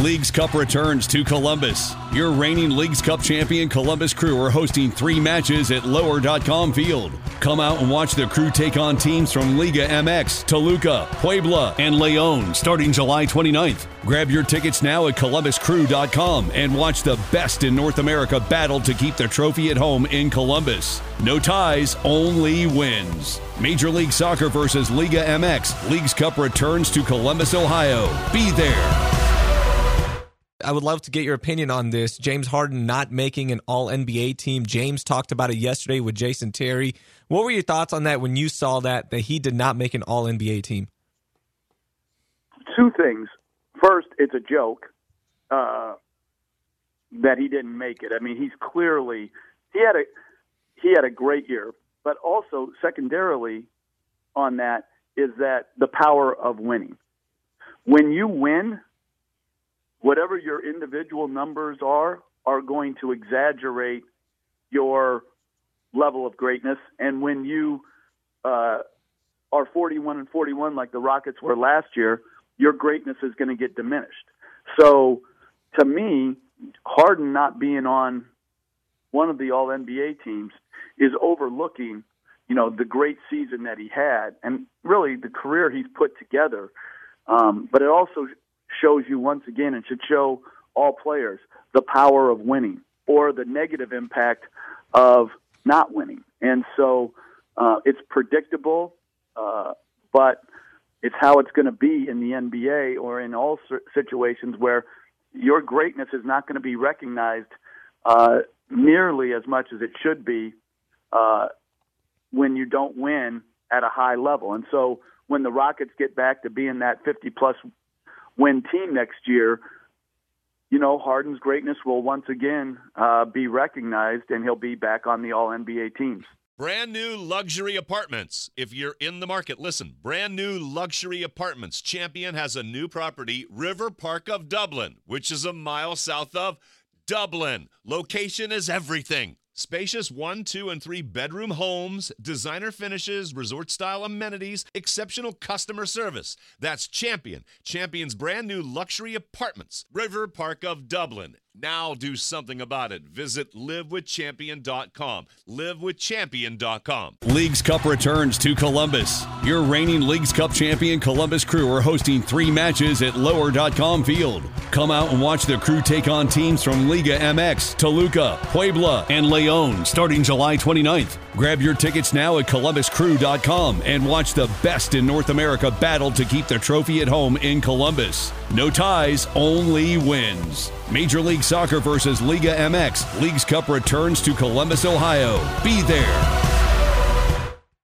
Leagues Cup returns to Columbus. Your reigning Leagues Cup champion Columbus Crew are hosting 3 matches at Lower.com Field. Come out and watch the Crew take on teams from Liga MX, Toluca, Puebla, and León starting July 29th. Grab your tickets now at ColumbusCrew.com and watch the best in North America battle to keep the trophy at home in Columbus. No ties, only wins. Major League Soccer versus Liga MX. Leagues Cup returns to Columbus, Ohio. Be there. I would love to get your opinion on this. James Harden not making an All-NBA team. James talked about it yesterday with Jason Terry. What were your thoughts on that when you saw that he did not make an All-NBA team? 2 things. First, it's a joke that he didn't make it. I mean, he's clearly he had a great year, but also secondarily on that is that the power of winning. When you win, whatever your individual numbers are going to exaggerate your level of greatness. And when you are 41-41 like the Rockets were last year, your greatness is going to get diminished. So, to me, Harden not being on one of the All-NBA teams is overlooking, the great season that he had and really the career he's put together. But it also shows you once again, and should show all players, the power of winning or the negative impact of not winning. And so it's predictable, but it's how it's going to be in the NBA or in all situations where your greatness is not going to be recognized nearly as much as it should be when you don't win at a high level. And so when the Rockets get back to being that 50-plus win team next year, Harden's greatness will once again be recognized, and he'll be back on the All-NBA teams. Brand new luxury apartments. If you're in the market, listen. Brand new luxury apartments. Champion has a new property, River Park of Dublin, which is a mile south of Dublin. Location is everything. Spacious 1, 2, and 3 bedroom homes, designer finishes, resort-style amenities, exceptional customer service. That's Champion. Champion's brand new luxury apartments. River Park of Dublin. Now do something about it. Visit livewithchampion.com. Livewithchampion.com. Leagues Cup returns to Columbus. Your reigning Leagues Cup champion Columbus Crew are hosting 3 matches at Lower.com Field. Come out and watch the Crew take on teams from Liga MX, Toluca, Puebla, and León starting July 29th. Grab your tickets now at ColumbusCrew.com and watch the best in North America battle to keep the trophy at home in Columbus. No ties, only wins. Major League Soccer versus Liga MX. Leagues Cup returns to Columbus, Ohio. Be there.